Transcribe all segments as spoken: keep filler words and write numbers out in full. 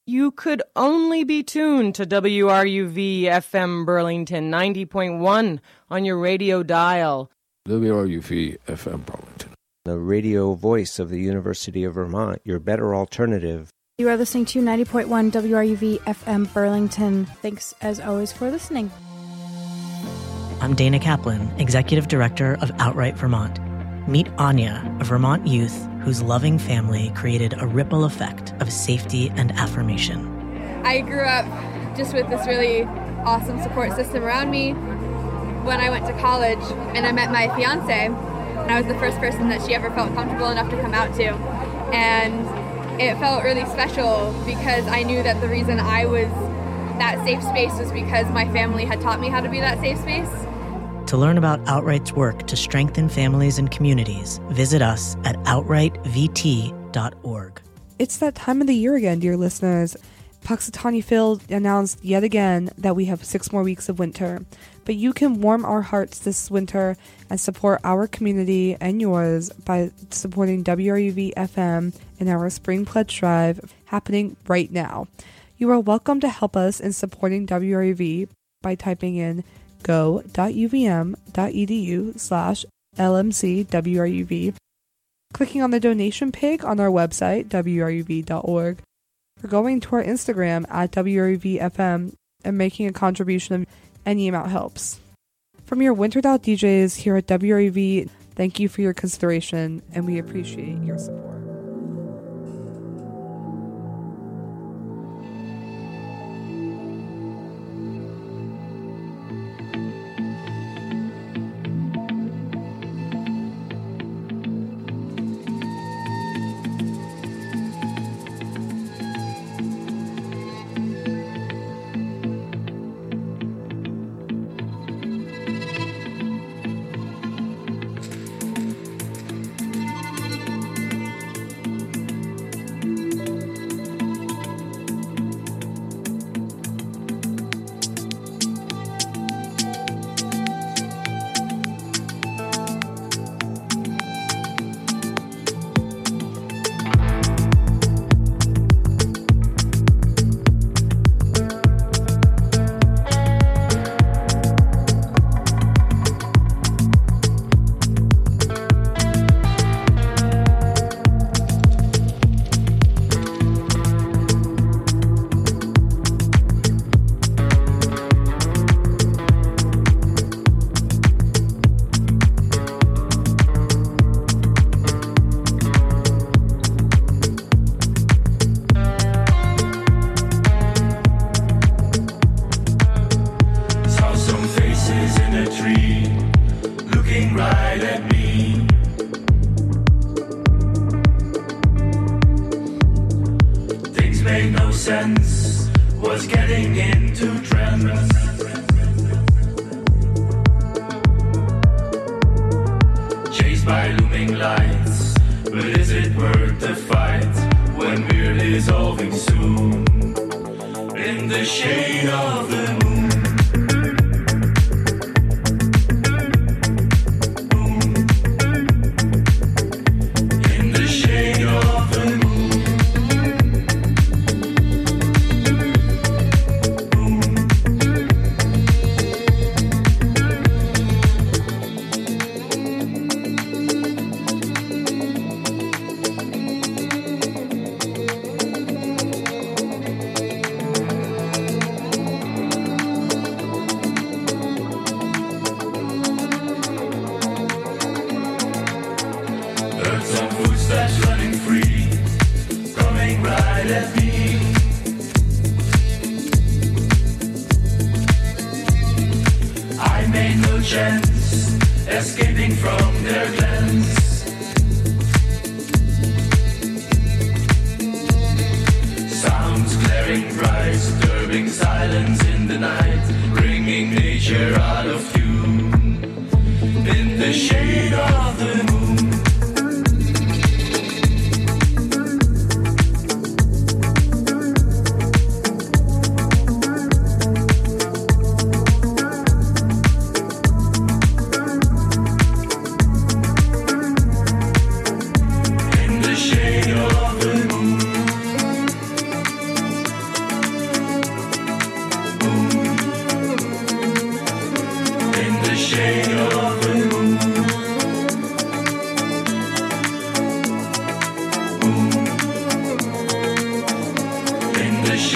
you could only be tuned to W R U V F M Burlington ninety point one on your radio dial. W R U V F M Burlington, the radio voice of the University of Vermont, your better alternative. You are listening to ninety point one W R U V F M Burlington. Thanks, as always, for listening. I'm Dana Kaplan, Executive Director of Outright Vermont. Meet Anya, a Vermont youth whose loving family created a ripple effect of safety and affirmation. I grew up just with this really awesome support system around me. When I went to college and I met my fiance, and I was the first person that she ever felt comfortable enough to come out to. And it felt really special because I knew that the reason I was that safe space was because my family had taught me how to be that safe space. To learn about Outright's work to strengthen families and communities, visit us at outright v t dot org. It's that time of the year again, dear listeners. Punxsutawney Phil announced yet again that we have six more weeks of winter. But you can warm our hearts this winter and support our community and yours by supporting W R U V F M in our Spring Pledge Drive happening right now. You are welcome to help us in supporting W R U V by typing in go.uvm.edu slash lmcwruv, clicking on the donation page on our website, w r u v dot org, or going to our Instagram at W R U V F M and making a contribution of any amount helps. From your wintered out D Js here at W R U V, thank you for your consideration and we appreciate your support.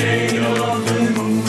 shade of the moon.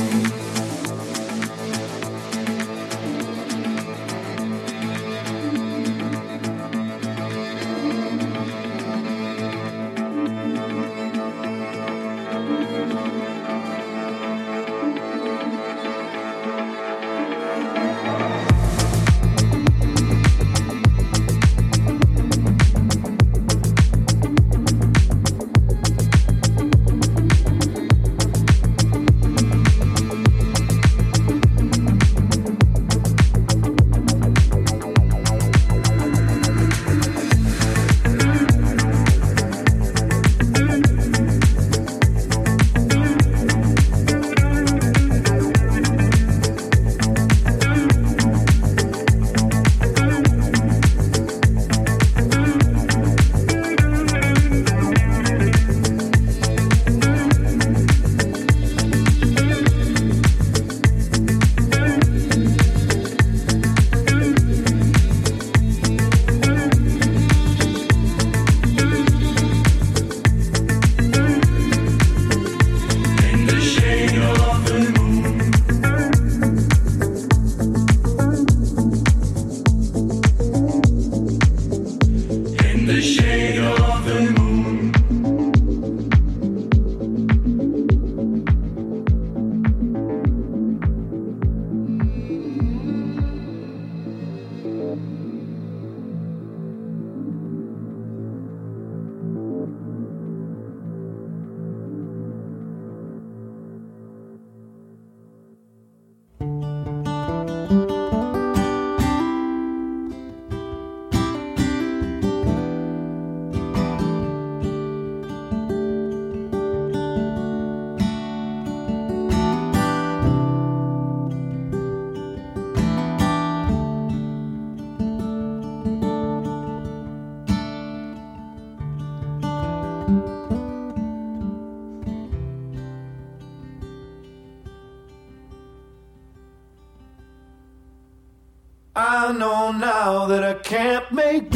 I know now that I can't make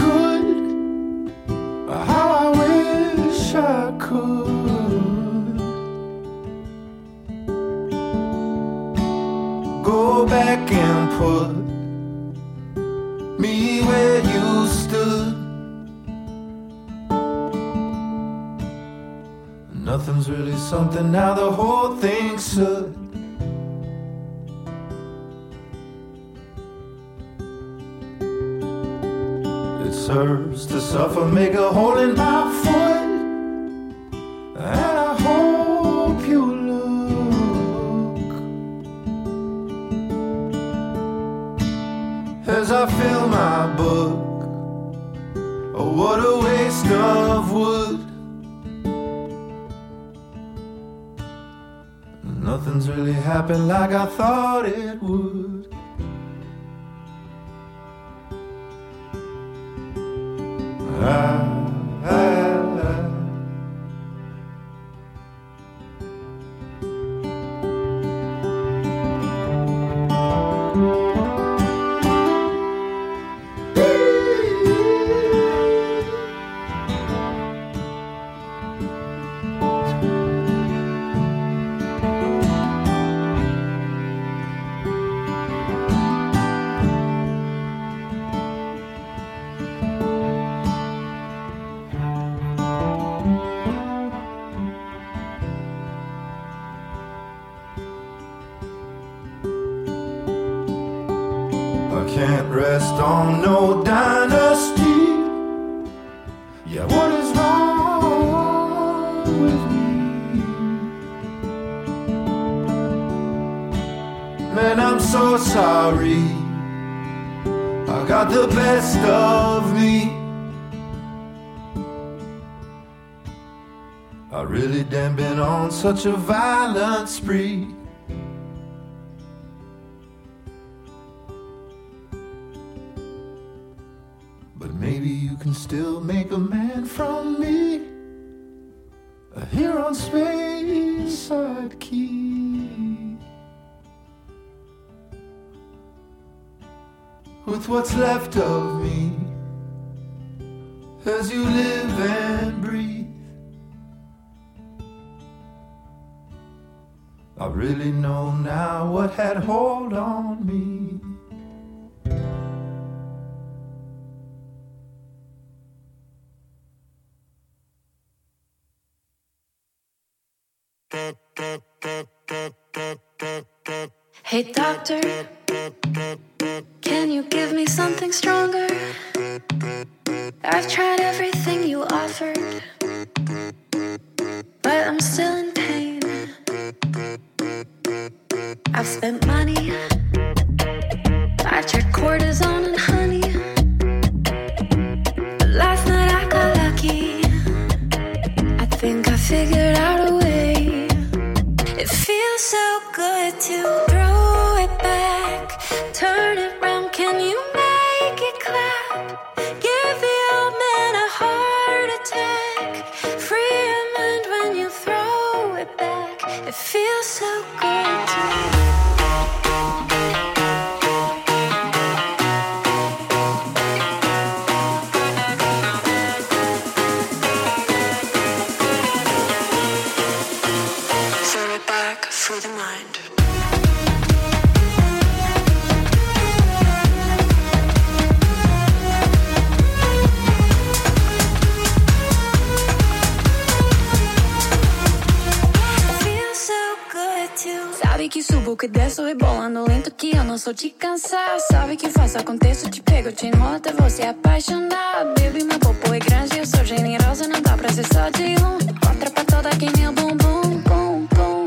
good how I wish I could. Go back and put me where you stood. Nothing's really something now, the whole thing's should. Serves to suffer, make a hole in my foot, and I hope you look as I fill my book. Oh, what a waste of wood. Nothing's really happened like I thought it would. I, I, I. Can't rest on no dynasty. Yeah, what is wrong with me? Man, I'm so sorry. I got the best of me. I really damn been on such a violent spree. Maybe you can still make a man from me, here on Speyside Key, with what's left of me, as you live and breathe. I really know now what had hold on me. Hey doctor, can you give me something stronger? I've tried everything you offered, but I'm still in pain. I've spent money, I've checked cortisone and honey, but last night I got lucky. I think I figured out a way. It feels so good to throw it back, turn it round, can you make it clap? Give the old man a heart attack, free your mind when you throw it back. It feels so good to through the mind. Feels so good too. Sabe que subo, que desço, rebolando lento, que eu não sou de cansar. Sabe que faço, aconteço, te pego, te enrolo até você apaixonar. Baby, meu popô é grande, eu sou generosa, não dá pra ser só de um. Contra pra toda quem meu bumbum, bum, bum.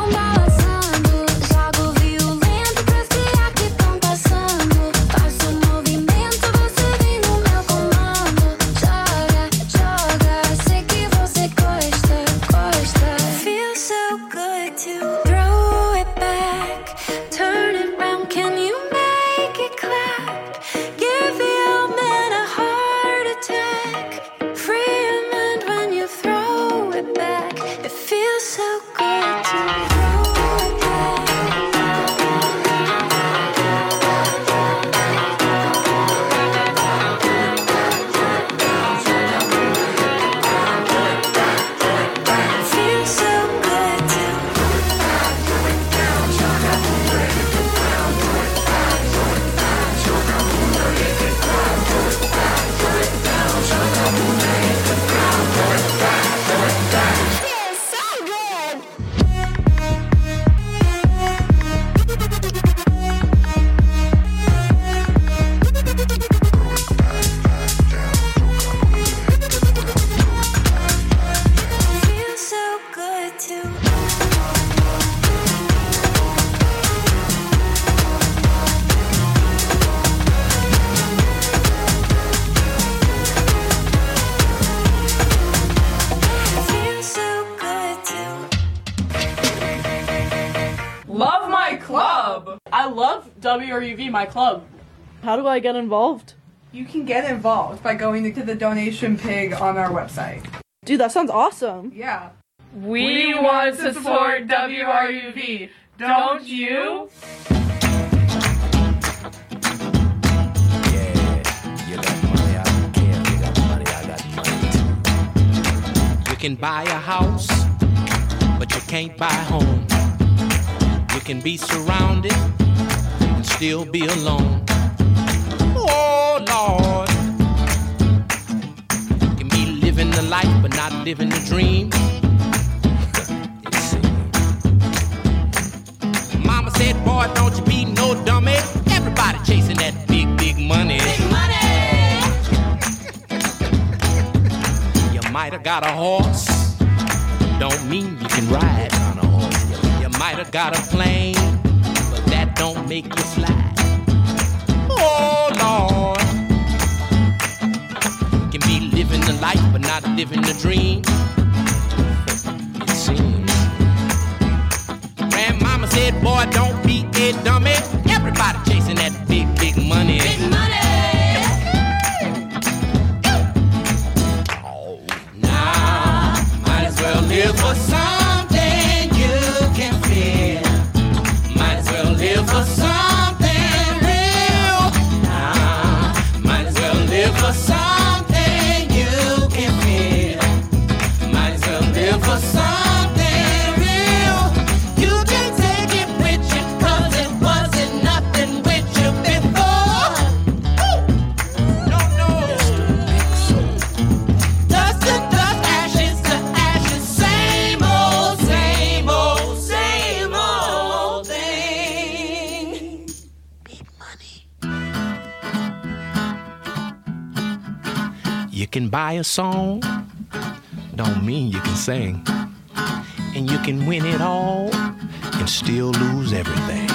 W R U V, my club. How do I get involved? You can get involved by going to the donation pig on our website. Dude, that sounds awesome. Yeah. We, we want to support W R U V. Don't you? You can buy a house, but you can't buy a home. You can be surrounded and still be alone. Oh, Lord. You can be living the life, but not living the dream. Mama said, boy, don't you be no dummy. Everybody chasing that big, big money. Big money! You might have got a horse. Don't mean you can ride on a horse. You might have got a plane, but that don't make you fly. Oh, Lord. You can be living the life, but not living the dream. It seems. Grandmama said, boy, don't be a dummy. Everybody chasing that big, big money. Big money. Oh, now, might as well live for something you can feel. Might as well live for something real. Now, might as well live for something you can feel. Might as well live for something real. You can can buy a song, don't mean you can sing. And you can win it all and still lose everything.